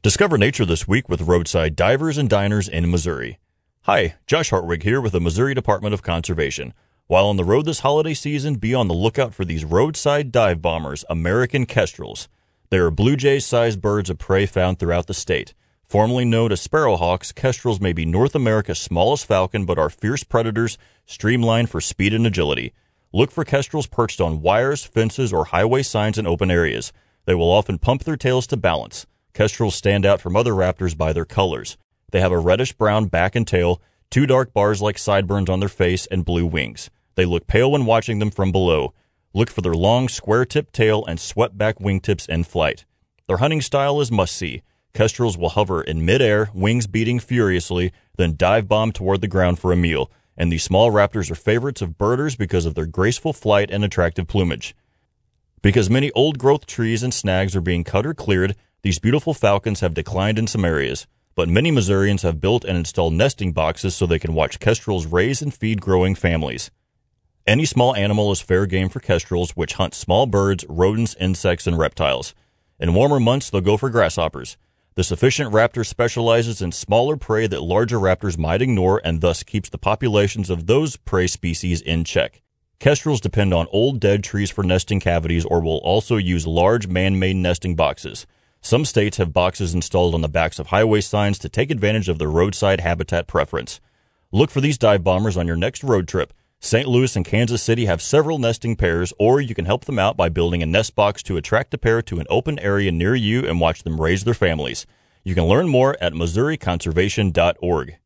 Discover nature this week with roadside divers and diners in Missouri. Hi, Josh Hartwig here with the Missouri Department of Conservation. While on the road this holiday season, be on the lookout for these roadside dive bombers, American kestrels. They are blue jay-sized birds of prey found throughout the state. Formerly known as sparrowhawks, kestrels may be North America's smallest falcon but are fierce predators, streamlined for speed and agility. Look for kestrels perched on wires, fences, or highway signs in open areas. They will often pump their tails to balance. Kestrels stand out from other raptors by their colors. They have a reddish-brown back and tail, two dark bars like sideburns on their face, and blue wings. They look pale when watching them from below. Look for their long, square-tipped tail and swept-back wingtips in flight. Their hunting style is must-see. Kestrels will hover in mid-air, wings beating furiously, then dive bomb toward the ground for a meal. And these small raptors are favorites of birders because of their graceful flight and attractive plumage. Because many old-growth trees and snags are being cut or cleared, these beautiful falcons have declined in some areas, but many Missourians have built and installed nesting boxes so they can watch kestrels raise and feed growing families. Any small animal is fair game for kestrels, which hunt small birds, rodents, insects, and reptiles. In warmer months, they'll go for grasshoppers. This efficient raptor specializes in smaller prey that larger raptors might ignore and thus keeps the populations of those prey species in check. Kestrels depend on old dead trees for nesting cavities or will also use large man-made nesting boxes. Some states have boxes installed on the backs of highway signs to take advantage of their roadside habitat preference. Look for these dive bombers on your next road trip. St. Louis and Kansas City have several nesting pairs, or you can help them out by building a nest box to attract a pair to an open area near you and watch them raise their families. You can learn more at MissouriConservation.org.